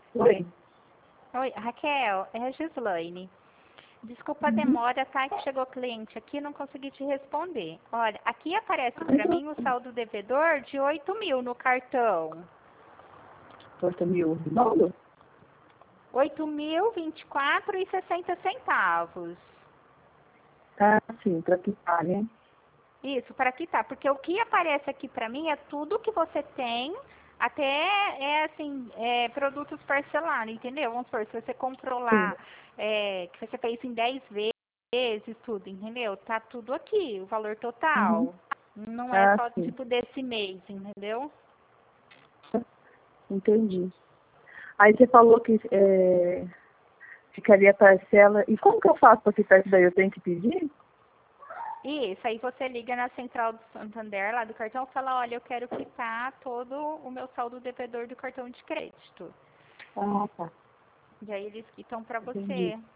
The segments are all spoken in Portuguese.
Oi. Oi, Raquel, é a Gislaine. Desculpa a Uhum. demora, tá? Que chegou cliente aqui, não consegui te responder. Olha, aqui aparece para mim o saldo devedor de 8.000 no cartão. 8.000 dólares? 8.024,60 centavos. Ah, sim, para quitar, né? Isso, para quitar, porque o que aparece aqui para mim é tudo que você tem, até assim, produtos parcelados, entendeu? Vamos supor, se você comprou Sim. lá, que você fez em 10 vezes, tudo, entendeu? Tá tudo aqui, o valor Uhum. total. Não é Ah, só sim. tipo desse mês, entendeu? Entendi. Aí você falou que ficaria parcela. E como que eu faço para quitar isso daí? Eu tenho que pedir? Isso, aí você liga na central do Santander, lá do cartão, e fala, olha, eu quero quitar todo o meu saldo devedor do cartão de crédito. Ah, tá. E aí eles quitam para Entendi. você.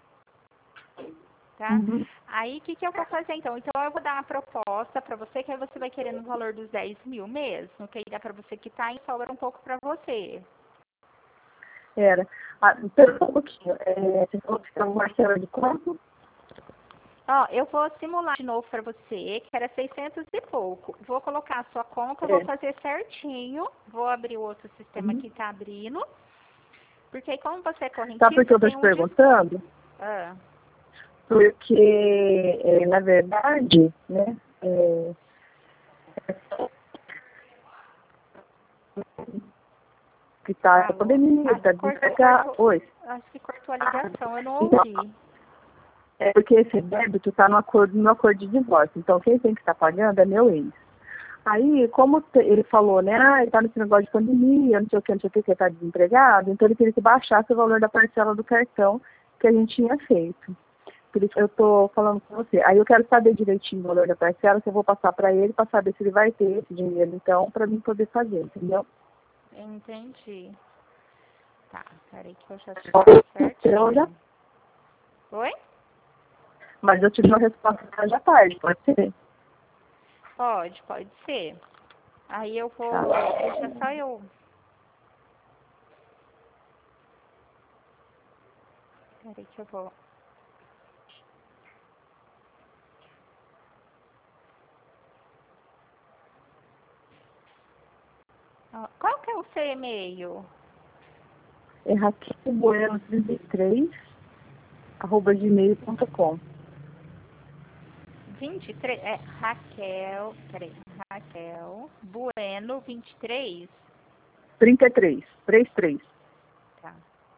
Tá? Uhum. Aí, o que, que eu vou fazer então? Então, eu vou dar uma proposta para você, que aí você vai querer no valor dos 10.000 mesmo, que aí dá para você quitar e sobra um pouco para você. Era. Ah, pera um pouquinho. Você falou que era uma parcela de quanto? Ó, eu vou simular de novo para você, que era 600 e pouco. Vou colocar a sua conta, vou É. fazer certinho, vou abrir o outro sistema Uhum. que tá abrindo, porque aí como você é Sabe por que correntista, eu tô tem te um desconto. perguntando? Ah, Porque, na verdade, né, que tá a alô? pandemia, Acho tá que cortou, desempregar. Oi. acho que cortou a ligação, eu não Então, ouvi. é porque esse débito está no acordo de divórcio. Então, quem tem que estar pagando é meu ex. Aí, como ele falou, né, ele tá nesse negócio de pandemia, não sei o que, não sei o que tá desempregado, então ele queria que baixasse o valor da parcela do cartão que a gente tinha feito. Por isso que eu tô falando com você. Aí eu quero saber direitinho o valor da parcela, que eu vou passar para ele, para saber se ele vai ter esse dinheiro, então, para mim poder fazer, entendeu? Entendi. Tá, peraí que eu já te falo Eu já, certinho. Oi? mas eu te dou a resposta hoje à tarde, pode ser? Pode ser. Aí eu Tá. vou. Deixa só eu. Peraí que eu vou. Ó, qual que é o seu e-mail? É Raquel Bueno 33, @gmail.com. 23. É Raquel. Peraí. Raquel Bueno 23. 33, 33. Tá.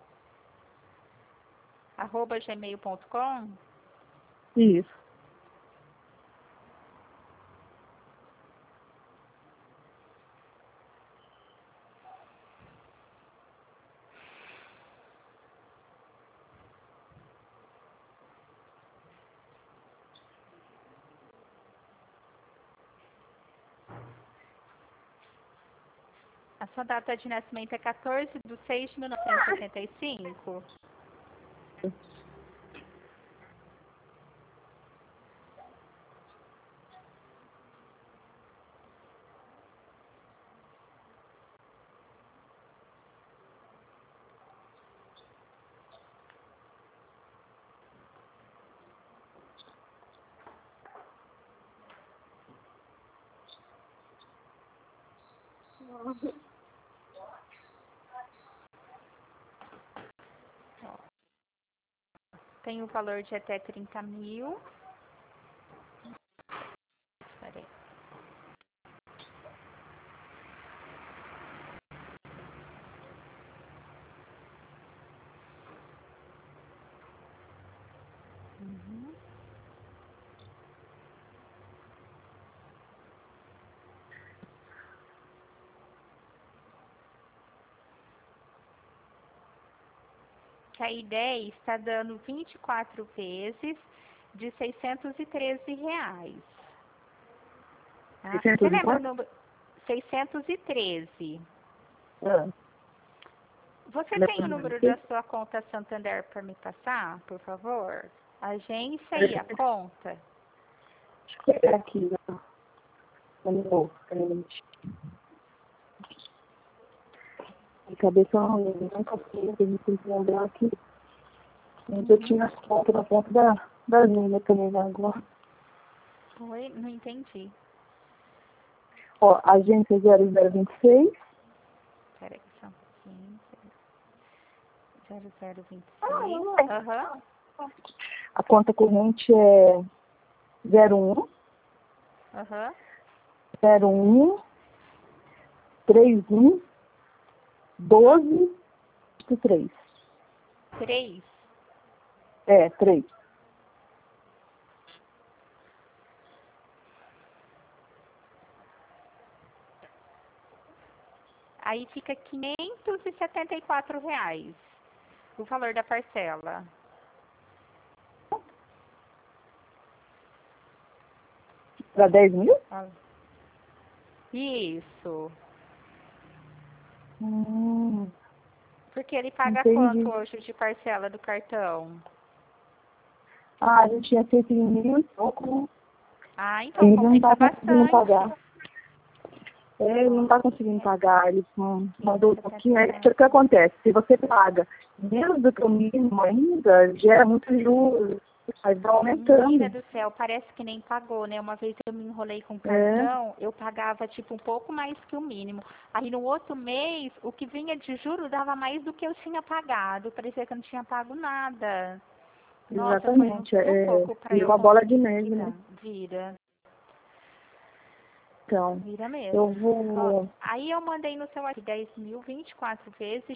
@gmail.com. Isso. A sua data de nascimento é 14/6/1985. Ó, tem o valor de até 30.000. Peraí. Uhum. Que a ideia está dando 24 vezes de R$ 613. Tá? Você 600 e lembra o quanto? número? 613. Ah, Você tem o lembro. número da sua conta Santander para me passar, por favor? Agência e a conta? Deixa eu pegar aqui, no meu. De cabeça eu não lembro, nunca fiz, a gente tem que lembrar aqui. Mas eu tinha as fotos na ponta da linha também agora. Oi, não entendi. Ó, agência 0026. Peraí, só um pouquinho. 0026. Aham. A conta corrente é 01 Aham. 01 31 12 3. 3. É, 3. Aí fica R$ 574 o valor da parcela. Para 10 mil? Isso. Hum, Porque ele paga entendi. quanto hoje de parcela do cartão? Ah, a gente tinha feito em 1.000 e pouco, né? Ah, então Ele não compensa está conseguindo pagar. bastante. Ele não está conseguindo pagar, ele mandou um pouquinho. Aí, o 574. que acontece? Se você paga menos do que o mínimo ainda, gera muito juros, aí vai Menina aumentando. do céu, parece que nem pagou, né? Uma vez eu me enrolei com É, cartão, eu pagava tipo um pouco mais que o mínimo. Aí no outro mês, o que vinha de juros dava mais do que eu tinha pagado. Parecia que eu não tinha pago nada. Nossa, foi um exatamente. sufoco para Vira eu uma bola de conseguir neve, quitar. né? Vira, Então, vira eu mesmo. Ó, vou... aí eu mandei no seu aqui 10.024 vezes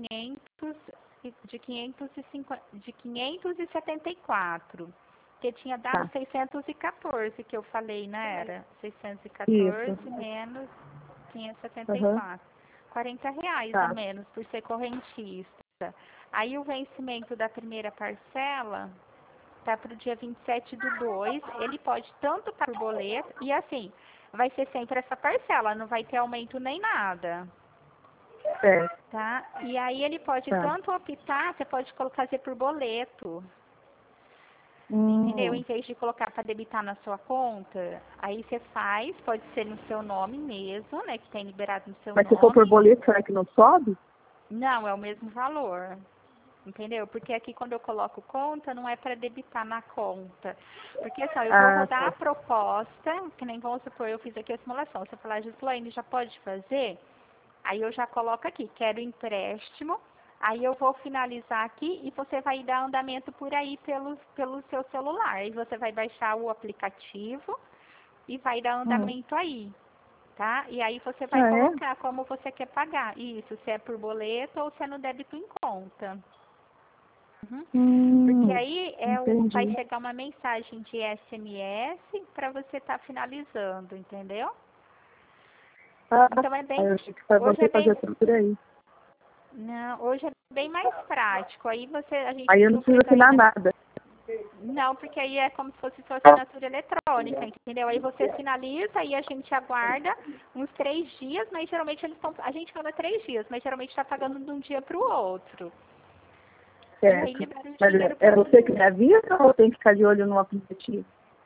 de 574. Que tinha dado Tá, 614 que eu falei, não era? isso. 614 menos Aham, 574. R$ 40 a tá. menos por ser correntista. Aí o vencimento da primeira parcela tá para o dia 27/2. Ele pode tanto para o boleto e assim, vai ser sempre essa parcela, não vai ter aumento nem nada, Certo, tá? E aí ele pode tá. tanto optar, você pode colocar por boleto, entendeu? Hum, Em vez de colocar para debitar na sua conta, aí você faz, pode ser no seu nome mesmo, né? Que tem liberado no seu mas se for por nome. boleto, será que não sobe? Não, é o mesmo valor. Entendeu? Porque aqui quando eu coloco conta, não é para debitar na conta. Porque só, eu vou Ah, rodar a tá. proposta, que nem vamos supor, eu fiz aqui a simulação. Você falar, Gislaine, já pode fazer? Aí eu já coloco aqui, quero empréstimo. Aí eu vou finalizar aqui e você vai dar andamento por aí pelo seu celular. Aí você vai baixar o aplicativo e vai dar Hum. andamento aí, tá? E aí você vai Ah, é? colocar como você quer pagar. Isso, se é por boleto ou se é no débito em conta. Uhum. Porque aí vai Entendi. chegar uma mensagem de SMS para você estar finalizando, entendeu? Ah, Então eu achei que hoje você é bem, fazia tudo por aí. não, hoje é bem mais prático. Aí a gente Aí eu não não preciso fez assinar ainda, nada. não, porque aí é como se fosse sua assinatura eletrônica, entendeu? Aí você finaliza e a gente aguarda uns 3 dias, mas geralmente a gente paga 3 dias, mas geralmente está pagando de um dia para o outro. E aí Certo. libera o Mas dinheiro é para você que você. me avisa ou eu tenho que ficar de olho no aplicativo?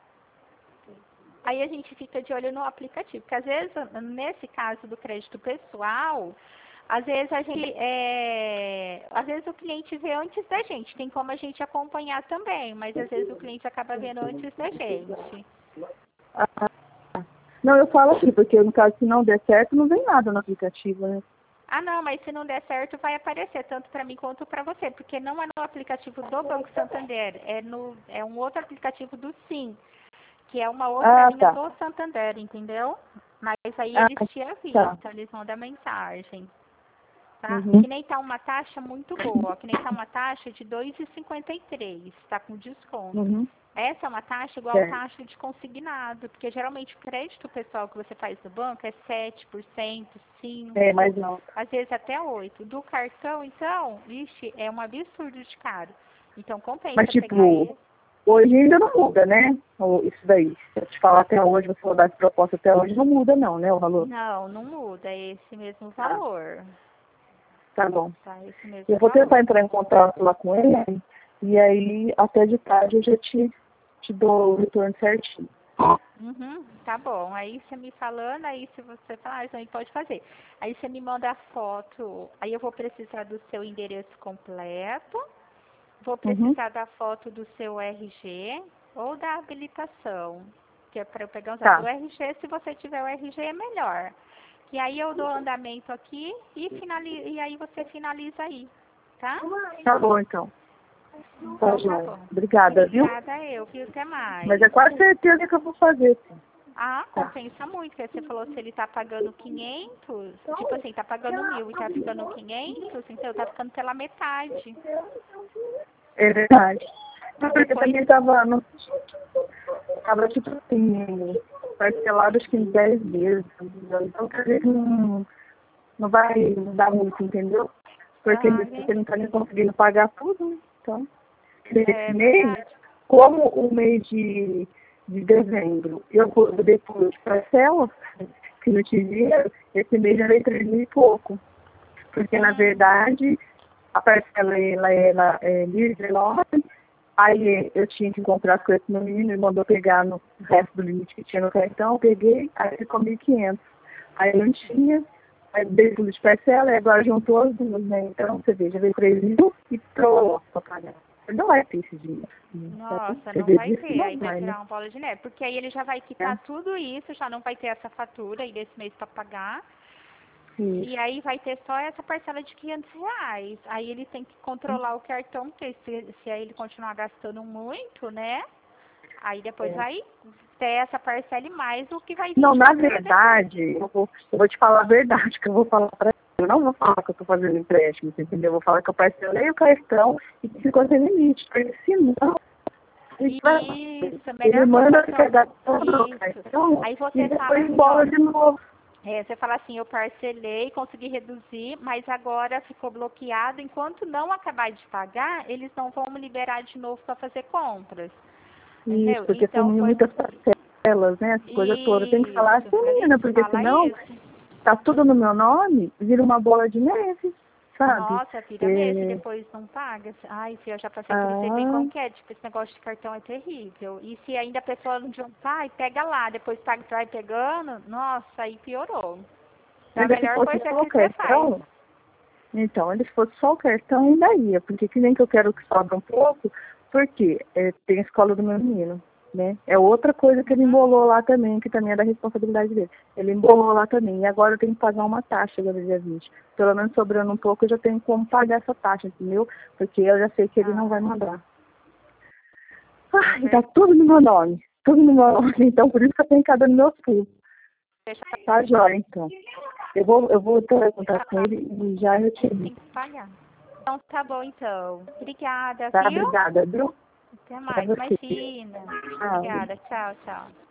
Aí a gente fica de olho no aplicativo, porque às vezes, nesse caso do crédito pessoal, às vezes às vezes o cliente vê antes da gente, tem como a gente acompanhar também, mas às vezes o cliente acaba vendo antes da gente. Ah, não, eu falo aqui, porque no caso, se não der certo, não vem nada no aplicativo, né? Ah, não, mas se não der certo, vai aparecer tanto para mim quanto para você, porque não é no aplicativo do Banco Santander, é um outro aplicativo do Sim, que é uma outra Ah, linha tá. do Santander, entendeu? Mas aí Ah, eles te tá. avisam, eles mandam mensagem. Tá? Uhum. Que nem tá uma taxa muito boa, que nem tá uma taxa de 2,53, tá com desconto. Uhum. Essa é uma taxa igual Certo. taxa de consignado, porque geralmente o crédito pessoal que você faz no banco é 7%, É, 5%, mas não. às vezes até 8%. Do cartão, então, vixe, é um absurdo de caro. Então Mas, compensa pegar tipo, esse. hoje ainda não muda, né? Isso daí. Se eu te falar até hoje, você mandar essa proposta até hoje, não muda não, né, o valor? Não, não muda, é esse mesmo Tá. valor. Tá bom. Tá, esse Eu mesmo vou tentar valor. entrar em contato lá com ele, e aí até de tarde eu já te dou o retorno certinho. Uhum, tá bom. Aí você me falando, aí se você falar, isso aí pode fazer. Aí você me manda a foto, aí eu vou precisar do seu endereço completo, vou Uhum. precisar da foto do seu RG ou da habilitação, que é para eu pegar os dados. O Tá. RG, se você tiver o RG, é melhor. E aí eu dou andamento aqui e aí você finaliza aí, tá? Tá bom, então. Tá, Então tá joia. bom. Obrigada, viu? Obrigada eu, viu? Até Mas mais. é quase certeza que eu vou fazer, sim. Ah, Tá. compensa muito, porque você falou se ele tá pagando 500, tipo assim, tá pagando 1.000 e tá ficando 500, então tá ficando pela metade. É verdade. Não, E porque depois, também tava tipo assim, parcelado acho que em 10 vezes. Entendeu? Então quer dizer que não vai mudar muito, entendeu? Porque você não tá nem conseguindo pagar tudo, né? Então, esse é mês, verdade. como o mês de dezembro, eu depois de parcela, que não tinha dinheiro, esse mês já veio 3 mil e pouco. Porque, na Hum, verdade, a parcela ela é 1.019, aí eu tinha que comprar as coisas no menino, ele mandou pegar no resto do limite que tinha no cartão, eu peguei, aí ficou 1.500. Aí eu não tinha, aí dei tudo de parcela, e agora juntou as duas, né? Então, você vê, já veio 3 mil e pro pra pagar. Não vai ter esse dinheiro. Então, nossa, quer não dizer, vai disso ter, não aí vai vai, né? virar uma bola de neve, porque aí ele já vai quitar tudo isso, já não vai ter essa fatura aí desse mês pra pagar. E Isso. aí vai ter só essa parcela de 500 reais. Aí ele tem que controlar o cartão, porque se aí ele continuar gastando muito, né? Aí depois É. vai ter essa parcela e mais o que vai vir Não, de na fatura depois. verdade, eu vou te falar a verdade, que eu vou falar pra ele. Eu não vou falar que eu tô fazendo empréstimo, você entendeu? Eu vou falar que eu parcelei o cartão e que ficou sem limite. Porque senão, Isso, ele melhor coisa manda então. pegar todo o Isso. cartão Aí e você fala depois assim, ó. bola de novo. Você fala assim, eu parcelei, consegui reduzir, mas agora ficou bloqueado. Enquanto não acabar de pagar, eles não vão me liberar de novo para fazer compras. Isso, Entendeu? porque são Então foi muitas parcelas, né? Essa coisa toda. Tem que falar isso. assim, menina, porque Fala senão isso. tá tudo no meu nome, vira uma bola de neve, sabe? Nossa, vira mesmo, e É, depois não paga. Ai, filha, eu já passei por isso, você vem ah, como que é, tipo, esse negócio de cartão é terrível. E se ainda a pessoa não adiantar, ai, pega lá, depois paga, vai pegando, nossa, aí piorou. Então a ainda se melhor fosse coisa só o que você faz. cartão, então, se fosse só o cartão, ainda ia, porque que nem que eu quero que sobra um pouco, porque tem a escola do meu menino, né? É outra coisa que ele Uhum. embolou lá também, que também é da responsabilidade dele. Ele embolou lá também, e agora eu tenho que pagar uma taxa agora dia 20. Pelo menos sobrando um pouco, eu já tenho como pagar essa taxa, entendeu? Porque eu já sei que ele não vai Ah, mandar. é Ai, tá verdade. tudo no meu nome, tudo no meu nome, então por isso que eu tenho cada no meu filho. Deixa Tá jóia, então. Eu vou ter contato com eu ele e já eu te tem digo. que pagar. Então tá bom então. Obrigada, Tá? viu? Obrigada, viu? Até Pra mais. você. Imagina. Tchau. Obrigada. Tchau, tchau.